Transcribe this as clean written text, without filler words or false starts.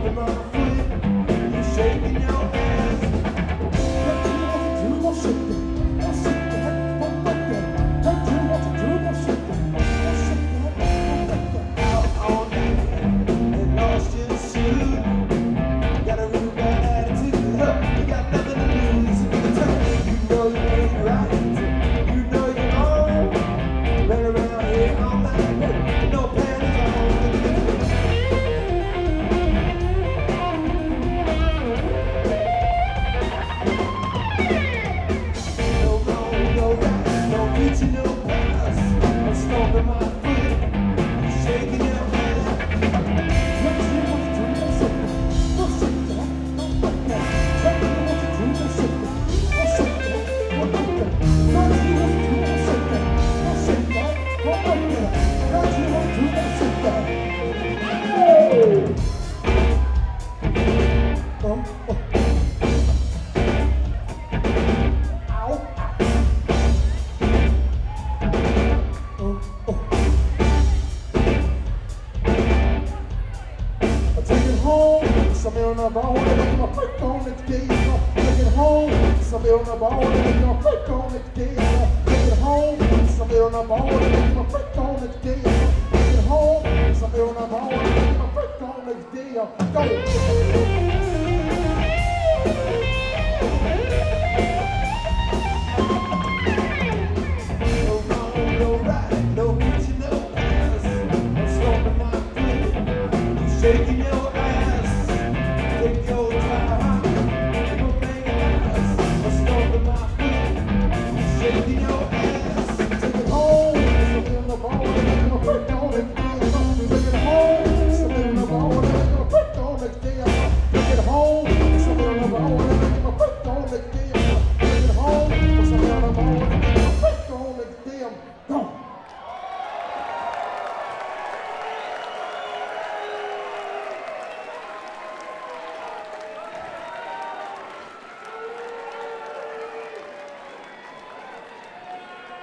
stomping my foot, you shaking your ass. What you want to do, go shake that, go shake that, go break that. What you want to do, go shake that, go shake that, go break that. Out all night and lost your suit. Got a real bad attitude, huh? You got nothing to lose. You know you ain't right, you know you're wrong. Run around here all night, no panties on. No wrong, no right, no reaching, no pass. I'm stomping my foot, shaking your ass. What you want to do, go shake that, go shake that, go break that. What you want to do, go shake that, go shake that, go break that. What you want to do, go shake that, go shake that, go break that. What you want to do, go shake that. Oh, oh. Ow, ow. Oh, oh. I take it home, some on the bone, and make my freak on it gay. Take it home, some on the bone, and make my freak on it gay. Take it home, some on the bone, and make my freak on it gay. Take it home, some on the bone, and make my freak on it gay. Go. No wrong, no right, no reaching, no pass. I'm stomping my foot, you shaking your